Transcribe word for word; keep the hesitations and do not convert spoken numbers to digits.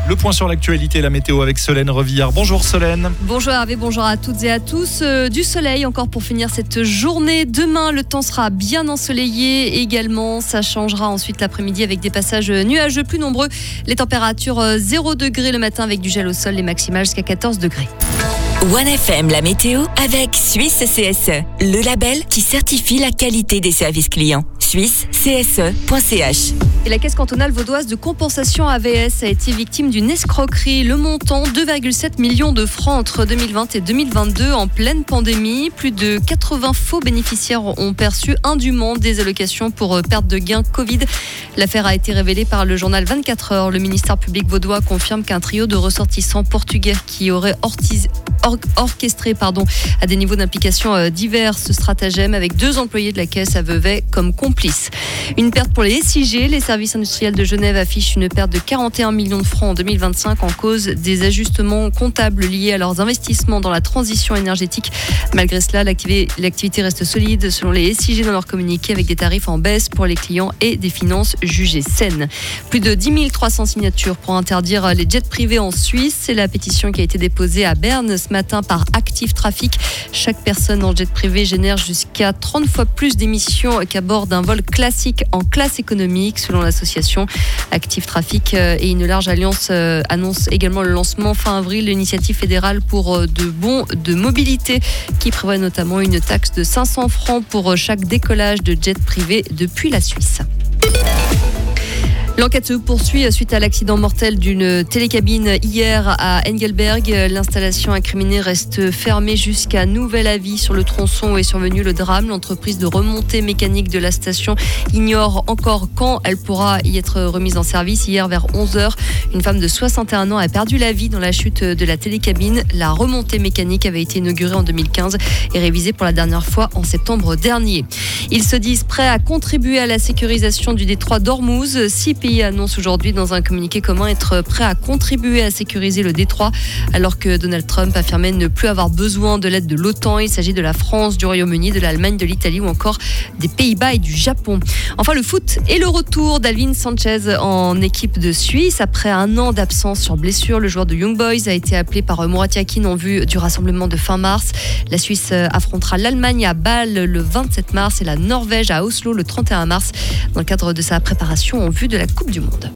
Le point sur l'actualité, la météo avec Solène Revillard. Bonjour Solène. Bonjour Hervé, bonjour à toutes et à tous. Euh, du soleil encore pour finir cette journée. Demain, le temps sera bien ensoleillé également. Ça changera ensuite l'après-midi avec des passages nuageux plus nombreux. Les températures euh, zéro degré le matin avec du gel au sol, les maximales jusqu'à quatorze degrés. One F M, la météo avec Suisse C S E, le label qui certifie la qualité des services clients. Suisse C S E point C H. Et la Caisse cantonale vaudoise de compensation A V S a été victime d'une escroquerie. Le montant, deux virgule sept millions de francs entre deux mille vingt et deux mille vingt-deux en pleine pandémie. Plus de quatre-vingts faux bénéficiaires ont perçu indûment des allocations pour perte de gains Covid. L'affaire a été révélée par le journal vingt-quatre heures. Le ministère public vaudois confirme qu'un trio de ressortissants portugais qui aurait ortis, or, orchestré pardon, à des niveaux d'implication divers ce stratagème avec deux employés de la Caisse à Vevey comme complices. Une perte pour les S I G. Les services industriels de Genève affichent une perte de quarante et un millions de francs en deux mille vingt-cinq en cause des ajustements comptables liés à leurs investissements dans la transition énergétique. Malgré cela, l'activité reste solide selon les S I G dans leur communiqué avec des tarifs en baisse pour les clients et des finances jugées saines. Plus de dix mille trois cents signatures pour interdire les jets privés en Suisse. C'est la pétition qui a été déposée à Berne ce matin par Active Trafic. Chaque personne en jet privé génère jusqu'à trente fois plus d'émissions qu'à bord d'un vol classique en classe économique, selon l'association Active Trafic. Et une large alliance annonce également le lancement fin avril de l'initiative fédérale pour de bons de mobilité qui prévoit notamment une taxe de cinq cents francs pour chaque décollage de jet privé depuis la Suisse. L'enquête se poursuit suite à l'accident mortel d'une télécabine hier à Engelberg. L'installation incriminée reste fermée jusqu'à nouvel avis. Sur le tronçon où est survenu le drame. L'entreprise de remontée mécanique de la station ignore encore quand elle pourra y être remise en service. Hier vers onze heures, une femme de soixante et un ans a perdu la vie dans la chute de la télécabine. La remontée mécanique avait été inaugurée en deux mille quinze et révisée pour la dernière fois en septembre dernier. Ils se disent prêts à contribuer à la sécurisation du détroit d'Ormuz. Six pays annonce aujourd'hui dans un communiqué commun être prêt à contribuer à sécuriser le détroit, alors que Donald Trump affirmait ne plus avoir besoin de l'aide de l'OTAN. Il s'agit de la France, du Royaume-Uni, de l'Allemagne, de l'Italie ou encore des Pays-Bas et du Japon. Enfin, le foot et le retour d'Alvin Sanchez en équipe de Suisse. Après un an d'absence sur blessure, le joueur de Young Boys a été appelé par Murat Yakin en vue du rassemblement de fin mars. La Suisse affrontera l'Allemagne à Bâle le vingt-sept mars et la Norvège à Oslo le trente et un mars dans le cadre de sa préparation en vue de la Coupe du Monde.